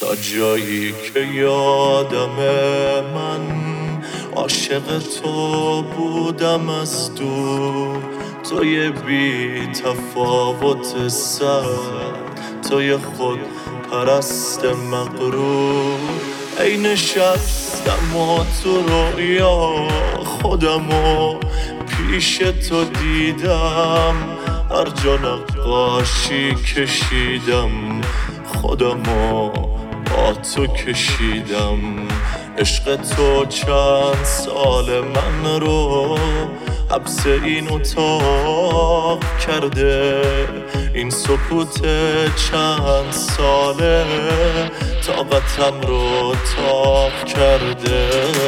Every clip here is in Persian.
تا جایی که یادمه من عاشق تو بودم از دور. توی بی تفاوت سر، توی خود پرست مغرور. ای نشستم و تو رویا خودمو پیش تو دیدم، هر جا نقاشی کشیدم خودمو با تو کشیدم. عشق تو چند سال من رو حبس این اتاق کرده، این سکوت چند ساله طاقتم رو تاق کرده.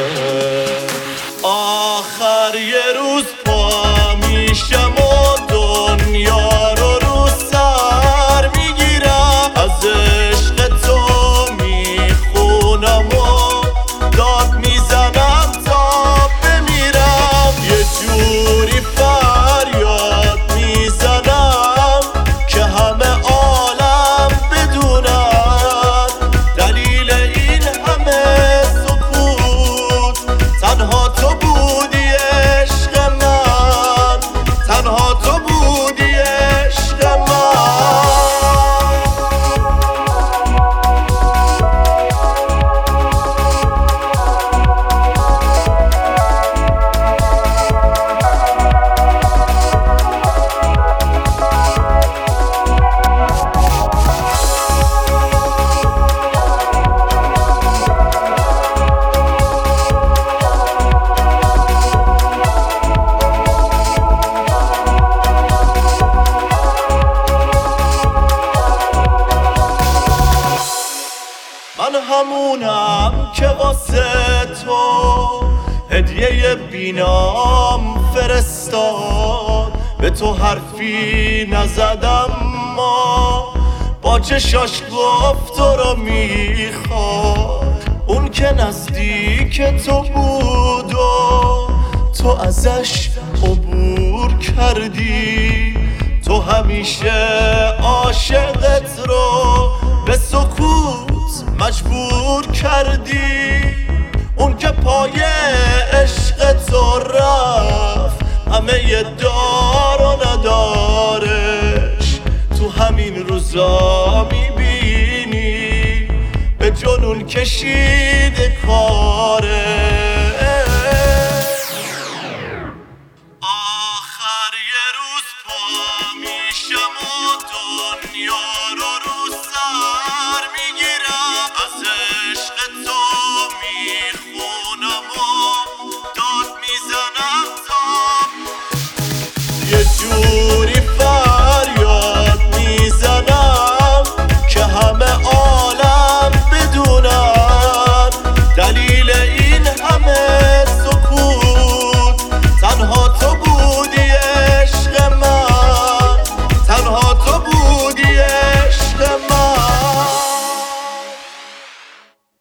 آخر یه روز پا میشم و دنیا رو سر میگیرم، از عشق تو میخونم و داد میزنم تا بمیرم. یه جوری فریاد میزنم که همه عالم بدونن دلیل این همه سکوت تنها تو بودی عشق من، تنها تو بودی عشق من. من همونم که واسه تو هدیه بینام فرستاد، به تو حرفی نزدم ما با چشاش گفت تو رو میخواد. اون که نزدیک تو بود و تو ازش عبور کردی، تو همیشه عاشقت رو به سکوت مجبور کردی. اون که پای عشق تو رفت همه دار و ندارش، تو همین روزا میبینی به جنون کشید کارش.